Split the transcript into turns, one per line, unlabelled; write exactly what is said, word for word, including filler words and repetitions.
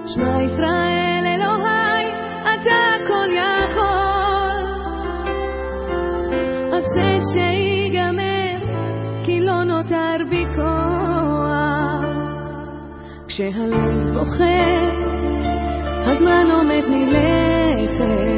שמע ישראל אלוהי, אתה כל יכול. עשה שיגמר, כי לא נותר בי כוח. כשהלב בוכה, הזמן עומד מלכת.